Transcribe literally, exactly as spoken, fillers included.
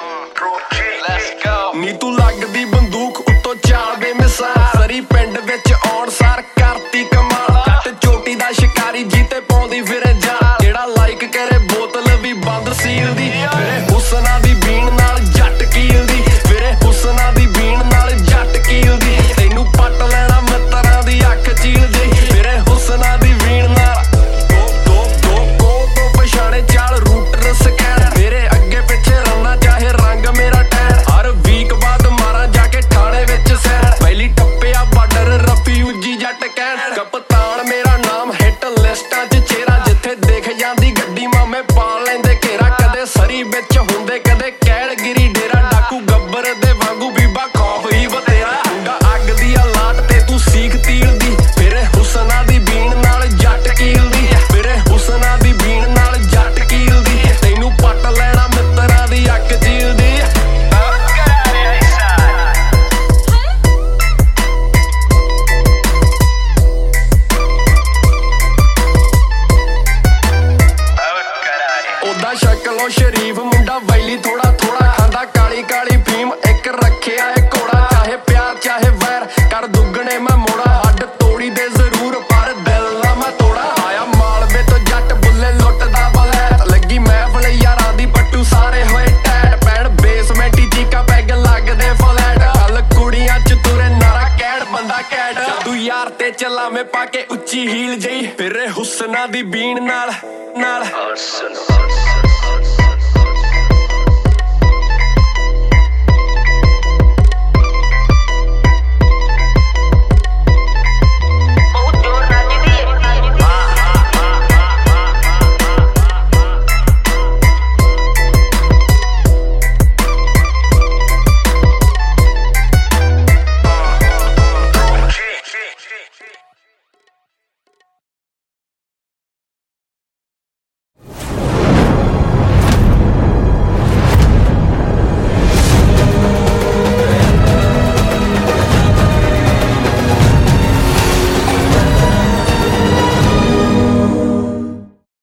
ਨੀ ਤੂੰ ਲੱਗਦੀ ਬੰਦੂਕ ਉੱਤੋਂ ਚਾਲ ਬੇਮਿਸਾਲ ਸਰੀ ਪਿੰਡ ਵਿੱਚ ਆਉਣ ਸਾਰ ਕਰਤੀ ਕਮਾਲ ਜੱਟ ਚੋਟੀ ਦਾ ਸ਼ਿਕਾਰੀ ਜੀਤੇ ਪਾਉਂਦੀ ਫਿਰੇ ਜਾਲ ਜਿਹੜਾ ਲਾਈਕ ਕਰੇ ਬੋਤਲ ਵੀ ਬੰਦ ਸੀਲ ਦੀ ਮੇਰੇ ਹੁਸਨਾ ਦੀ ਬੀਣ ਨਾਲ ਜੱਟ ਕੀਲਦੀ ਮੇਰੇ ਹੁਸਨਾ ਦੀ ਬੀਣ ਨਾਲ ਜੱਟ ਕੀਲਦੀ ਤੈਨੂੰ ਪੱਟ ਲੈਣਾ ਮਿੱਤਰਾਂ ਦੀ ਅੱਖ ਚੀਲਦੀ ਮੇਰੇ ਹੁਸਨਾ ਦੀ ਬੀਣ ਨਾਲ ਦੋ ਦੋ ਦੋ ਕੋ ਤੋਂ ਪਛਾਣੇ ਚਾਲ ਰੂਟਰ ਸਕੈਨ ਮੇਰੇ ਅੱਗੇ ਪਿੱਛੇ ਰੰਨਾ ਚਾਹੇ ਰੰਗ ਮੇਰਾ ਟੈਨ ਹਰ ਵੀਕ ਬਾਅਦ ਮਾਰਾਂ ਜਾ ਕੇ ਥਾਣੇ ਵਿੱਚ ਸੈਨ ਪਹਿਲੀ ਟੱਪਿਆ ਬਾਰਡਰ ਰਫਿਊਜੀ ਜੱਟ ਕਹਿਣ ਕਪਤਾਨ ਮੇਰਾ ਨਾਮ ਹਿੱਟ ਲਿਸਟਾਂ 'ਚ ਚਿਹਰਾ ਜਿੱਥੇ ਦਿਖ ਜਾਂਦੀ ਗੱਡੀ ਮਾਮੇ ਪਾ ਲੈਂਦੇ ਘੇਰਾ ਕਦੇ ਸਰੀ ਵਿੱਚ ਹੁੰਦੇ ਕਦੇ ਕੈਲਗਿਰੀ ਡੇਰਾ ਡਾਕੂ ਗੱਬਰ ਦੇ ਵਾਂਗੂ ਬੀਬਾ ਖੌਫ ਹੀ ਬਤੇਰਾ ਮੁੰਡਾ ਅੱਗ ਦੀ ਆ ਲਾਟ ਤੇ ਤੂੰ ਸੀਖ ਤੀਲ ਦੀ ਮੇਰੇ ਹੁਸਨਾ ਦੀ ਬੀਣ ਨਾਲ ਜੱਟ ਕੀਲਦੀ ਮੇਰੇ ਹੁਸਨਾ ਦੀ ਬੀਣ ਨਾਲ ਜੱਟ ਕੀਲਦੀ ਤੈਨੂੰ ਪੱਟ ਲੈਣਾ ਮਿੱਤਰਾਂ ਦੀ ਅੱਖ ਚੀਲਦੀ ਉਦਾਂ ਸ਼ਕਲੋਂ ਸ਼ਰੀਫ ਮੁੰਡਾ ਵੈਲੀ ਥੋੜਾ ਥੋੜਾ ਖਾਂਦਾ ਕਾਲੀ ਕਾਲੀ ਫੀਮ ਇੱਕ ਰੱਖਿਆ ਏ ਘੋੜਾ ਚਾਹੇ ਪਿਆਰ ਚਾਹੇ ਵੈਰ ਕਰ ਦੁੱਗਣੇ ਮੈਂ ਮੋੜਾ ਹੱਡ ਤੋੜੀ ਦੇ ਜ਼ਰੂਰ ਪਰ ਦਿਲ ਨਾ ਮੈਂ ਤੋੜਾ ਆਇਆ ਮਾਲਵੇ ਤੋਂ ਜੱਟ ਬੁੱਲੇ ਲੁੱਟਦਾ ਬਲੈਤ ਲੱਗੀ ਮਹਿਫਲ ਯਾਰਾਂ ਦੀ ਪੱਟੂ ਸਾਰੇ ਹੋਏ ਟੈਟ ਪੈਣ ਬੇਸਮੈਂਟੀ ਚੀਕਾ ਪੈਗ ਲੱਗਦੇ ਫਲੈਟ ਗੱਲ ਕੁੜੀਆਂ ਚ ਤੁਰੇ ਨਾਰਾ ਕਹਿਣ ਬੰਦਾ ਕੈਟ ਤੂੰ ਯਾਰ ਤੇ ਚਲਾਵੇਂ ਪਾ ਕੇ ਉੱਚੀ ਹੀਲ ਜਈ ਫਿਰੇ ਹੁਸਨਾ ਦੀ ਬੀਣ ਨਾਲ ਨਾਲ